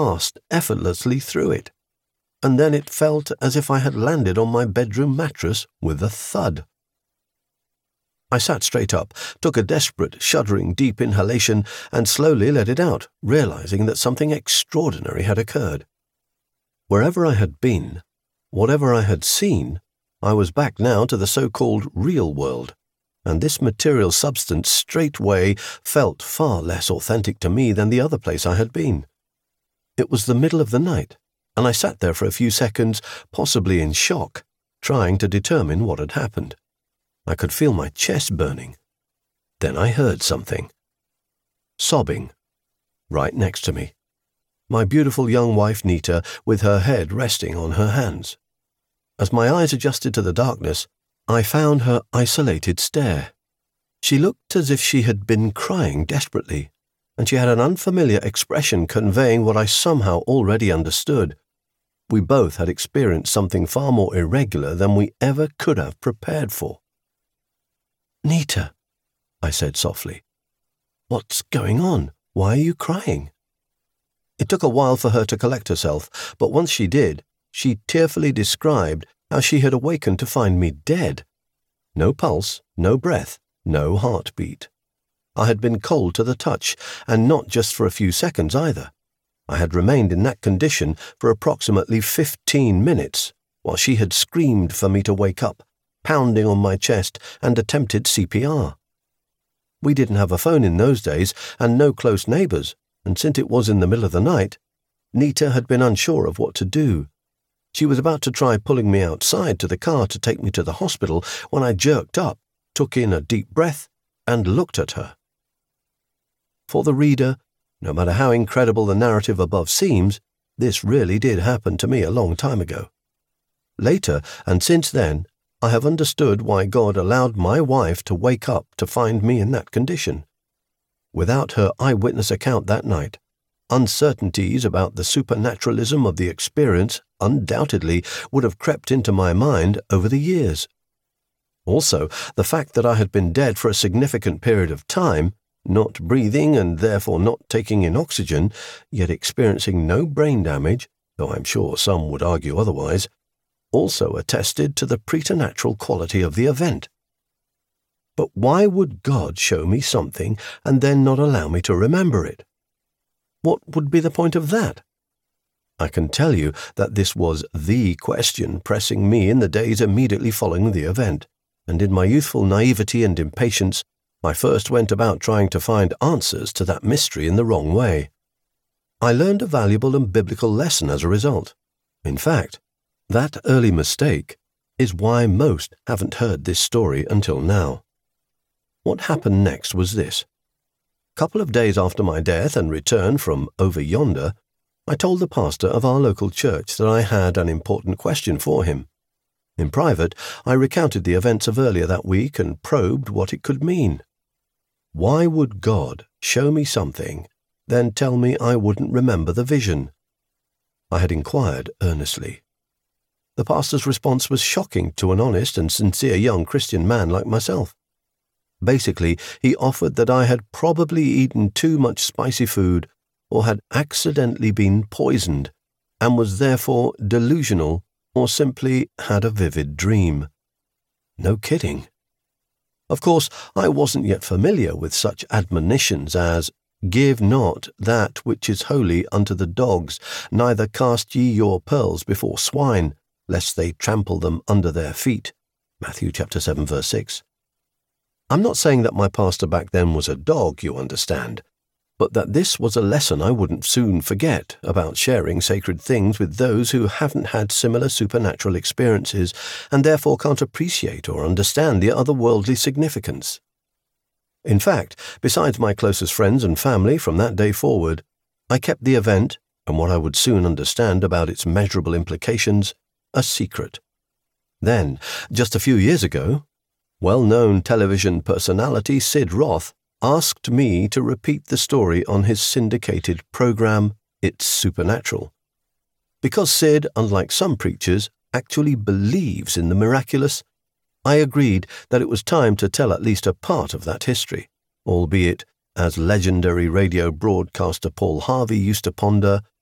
passed effortlessly through it, and then it felt as if I had landed on my bedroom mattress with a thud. I sat straight up, took a desperate, shuddering deep inhalation, and slowly let it out, realizing that something extraordinary had occurred. Wherever I had been, whatever I had seen, I was back now to the so-called real world, and this material substance straightway felt far less authentic to me than the other place I had been. It was the middle of the night, and I sat there for a few seconds, possibly in shock, trying to determine what had happened. I could feel my chest burning. Then I heard something. Sobbing. Right next to me. My beautiful young wife Nita, with her head resting on her hands. As my eyes adjusted to the darkness, I found her isolated stare. She looked as if she had been crying desperately, and she had an unfamiliar expression conveying what I somehow already understood. We both had experienced something far more irregular than we ever could have prepared for. "Nita," I said softly. "What's going on? Why are you crying?" It took a while for her to collect herself, but once she did, she tearfully described how she had awakened to find me dead. No pulse, no breath, no heartbeat. I had been cold to the touch, and not just for a few seconds either. I had remained in that condition for approximately 15 minutes, while she had screamed for me to wake up, pounding on my chest, and attempted CPR. We didn't have a phone in those days, and no close neighbours, and since it was in the middle of the night, Nita had been unsure of what to do. She was about to try pulling me outside to the car to take me to the hospital when I jerked up, took in a deep breath, and looked at her. For the reader, no matter how incredible the narrative above seems, this really did happen to me a long time ago. Later, and since then, I have understood why God allowed my wife to wake up to find me in that condition. Without her eyewitness account that night, uncertainties about the supernaturalism of the experience undoubtedly would have crept into my mind over the years. Also, the fact that I had been dead for a significant period of time, not breathing and therefore not taking in oxygen, yet experiencing no brain damage, though I'm sure some would argue otherwise, also attested to the preternatural quality of the event. But why would God show me something and then not allow me to remember it? What would be the point of that? I can tell you that this was the question pressing me in the days immediately following the event, and in my youthful naivety and impatience, I first went about trying to find answers to that mystery in the wrong way. I learned a valuable and biblical lesson as a result. In fact, that early mistake is why most haven't heard this story until now. What happened next was this. A couple of days after my death and return from over yonder, I told the pastor of our local church that I had an important question for him. In private, I recounted the events of earlier that week and probed what it could mean. Why would God show me something, then tell me I wouldn't remember the vision? I had inquired earnestly. The pastor's response was shocking to an honest and sincere young Christian man like myself. Basically, he offered that I had probably eaten too much spicy food or had accidentally been poisoned and was therefore delusional or simply had a vivid dream. No kidding. Of course, I wasn't yet familiar with such admonitions as, "Give not that which is holy unto the dogs, neither cast ye your pearls before swine, lest they trample them under their feet." Matthew chapter 7, verse 6. I'm not saying that my pastor back then was a dog, you understand, but that this was a lesson I wouldn't soon forget about sharing sacred things with those who haven't had similar supernatural experiences and therefore can't appreciate or understand the otherworldly significance. In fact, besides my closest friends and family from that day forward, I kept the event, and what I would soon understand about its measurable implications, a secret. Then, just a few years ago, well-known television personality Sid Roth asked me to repeat the story on his syndicated program, It's Supernatural. Because Sid, unlike some preachers, actually believes in the miraculous, I agreed that it was time to tell at least a part of that history, albeit, as legendary radio broadcaster Paul Harvey used to ponder,